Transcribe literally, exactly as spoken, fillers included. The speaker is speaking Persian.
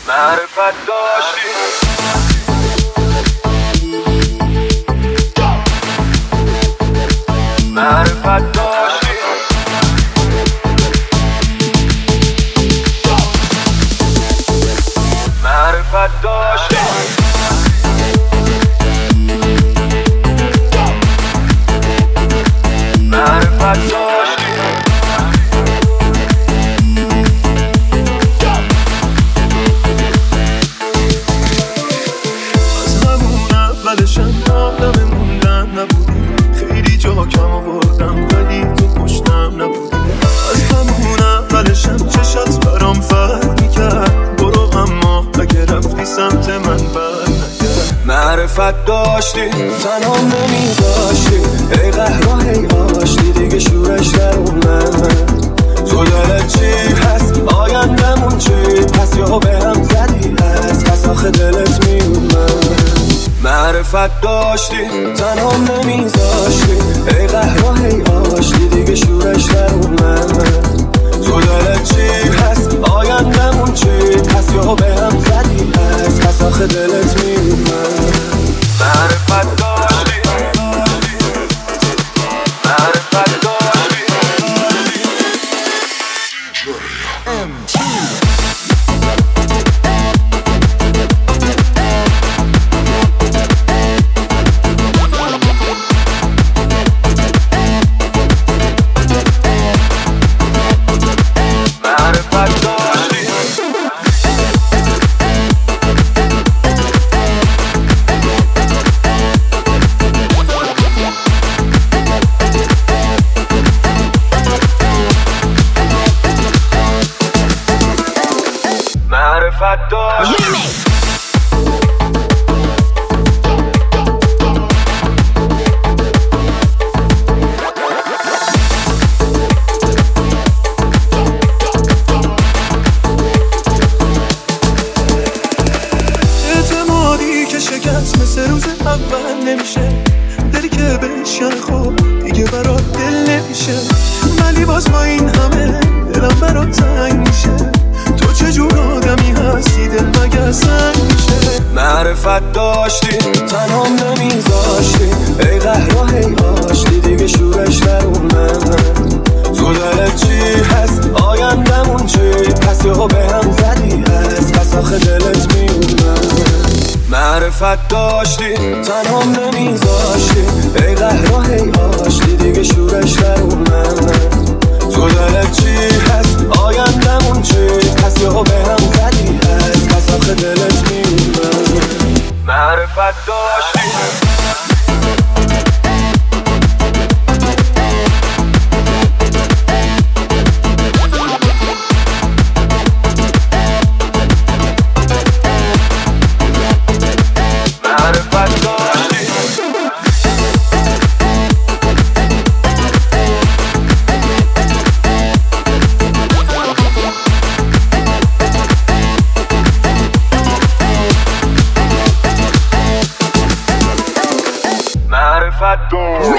معرفت داشتی معرفت داشتی معرفت داشتی معرفت داشتی از همون اولشم آدم موندن نبودی، خیلی جا کم آوردم ولی تو پشتم نبودی. از همون اولشم چشات برام فرق میکرد، برو اما اگه رفتی سمت من بر نگرد. معرفت داشتی تنها نمیذاشتی، ای قهرا هی آشتی دیگه شورش در اومد. تو دلت چی هست آیندمون چی پس یا به هم زدی هست پس آخه دلت میومد. معرفت داشتی تنها نمیذاشتی، ای قهرا هی آشتی دیگه شورش در اومد. تو دلت چی هست آیندمون چی پس یا به هم زدی هست پس آخه دلت میومد. معرفت داشتی معرفت داشتی معرفت داشتی اعتمادی که شکست مثل روز اول نمیشه، دلی که بشکنه خوب دیگه برات دل نمیشه. ولی باز با این همه دلم برات تنگ میشه، تو چجور آدمی هستی دل مگه سنگ میشه. معرفت داشتی تنها نمیذاشتی، ای قهرا هی آشتی دیگه شورش در اومد. تو دلت چی هست آیندمون چی پس یا به هم زدی هست پس آخه دلت میومد. معرفت داشتی تنها نمیذاشتی، ای قهرا هی آشتی دیگه شورش در اومد. تو دلت چی هست آیندمون چی پس یا به هم زدی هست پس آخه دلت میومد. معرفت داشتی معرفت داشتی معرفت داشتی